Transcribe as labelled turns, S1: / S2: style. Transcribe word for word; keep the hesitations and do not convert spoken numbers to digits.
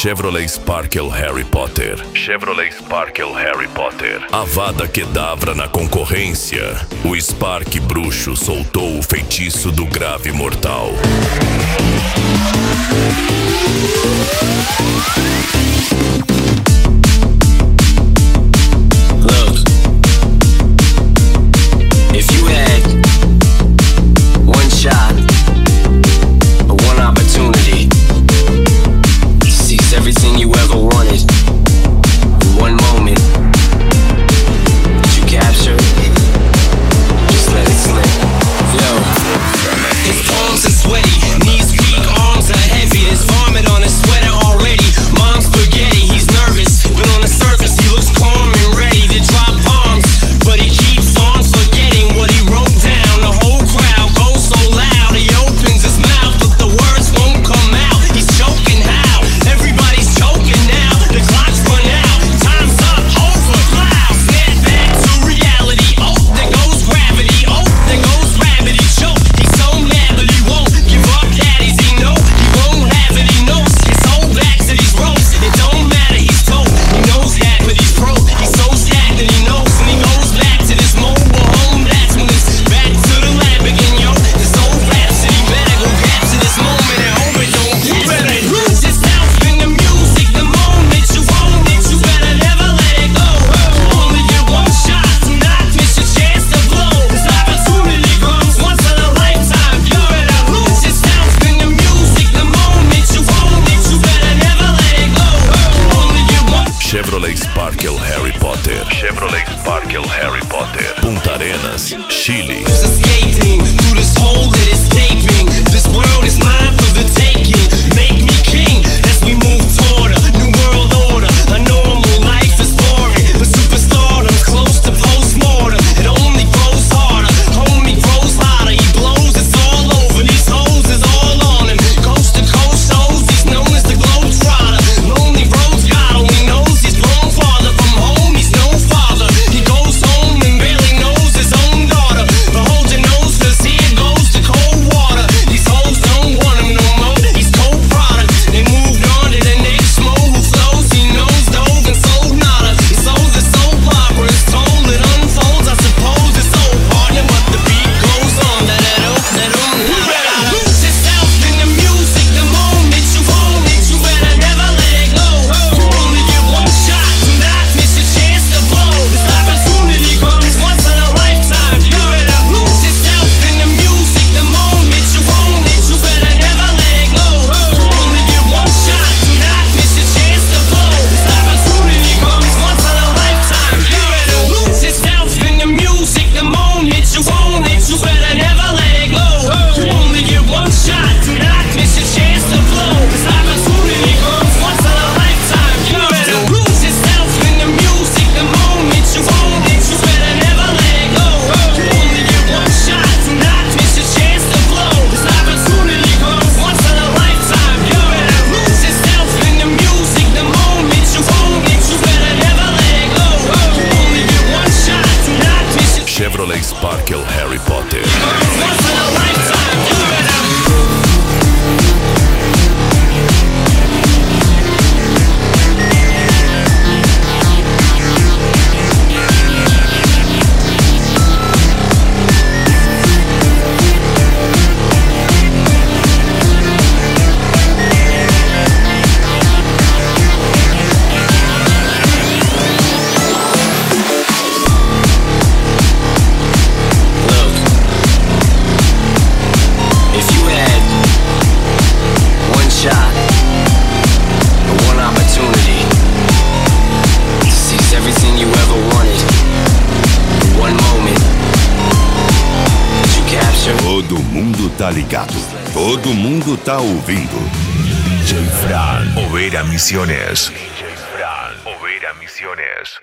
S1: Chevrolet Sparkle Harry Potter. Chevrolet Sparkle Harry Potter. Avada Kedavra na concorrência. O Spark bruxo soltou o feitiço do grave mortal.
S2: Look, if you had one shot or one opportunity to seize everything you ever wanted in one moment, did you capture it? Just let it slip. Yo, his palms are sweaty, knees weak, arms are heavy. There's vomit on his sweater already. Mom's spaghetti, he's nervous, but on the surface he looks calm and ready to drop bombs. But he keeps on forgetting what he wrote down. The whole crowd goes so loud, he opens his mouth, but the words won't come out. He's choking how? Everybody's choking now. The clock's run out, time's up, over, loud. Snap back to reality. Oh, there goes gravity. Oh, there goes rabbit. He choked. He's so mad, but he won't give up. Daddies, he know he won't have it. He knows his whole back to these ropes. It don't matter. He's told. He knows that, but he's broke. He's so stagnant. He knows, and he goes back to this mobile home. That's when it's back to the lab again, yo. This old rhapsody better go capture this moment and hope it don't. You better lose yourself in the music. The moment you own it, you better never let it go. You only get one shot, do not miss your chance to blow. This opportunity comes once in a lifetime. You better lose yourself in the music. The moment you own it, you better never let it go. You only get one.
S1: Chevrolet Sparkle Harry Potter. Chevrolet Sparkle Harry Potter. Punta Arenas, Chile.
S2: Escaping through this hole that is taping. This world is mine for the taking. Make me king as we move toward a new world order. A normal life is boring, but superstardom's close to postmortem. It only grows harder, homie grows hotter. He blows, it's all over. These hoes is all on him. Coast to coast shows, he's known as the Globetrotter. Lonely roads, God only knows he's blown farther from home. He's no father. He goes home and barely knows his own daughter. But hold your nose, cause here goes the cold water. These hoes don't want him no more. He's cold product. They moved on to the next mo who flows. He knows dove and sold nada. He sold the soap opera. It's told, it unfolds. I suppose it's old partner, but the beat goes on. That that oh, that oh, you better lose yourself in the music. The moment you own it, you better never let it go. You only get one shot, do not miss your chance to blow. This opportunity comes once in a lifetime. You better lose yourself in the music. The moment you own it, you better never let it go. You only get one shot, do not miss your chance to blow. This opportunity comes once in a lifetime. You better lose yourself in the music. The moment you own it, you better never let it go. You only get one shot, do not miss your chance to blow. This opportunity comes once in a lifetime. You better lose yourself in the music. The moment you own it, you better never let it go. You only get one shot, do not miss your chance to blow. This opportunity comes once in a lifetime. You better lose yourself in the music. The moment you own it, you better never let it go. You only get one shot, do not miss your
S1: Chevrolet Sparkle Harry Potter.
S2: once in a lifetime. You better. Look, if you had one shot or one opportunity to seize everything you ever wanted in one moment, did you capture?
S3: Todo mundo tá ligado. Todo mundo tá ouvindo.
S1: D J Fran, Oveira Misiones. D J Fran, Oveira Misiones.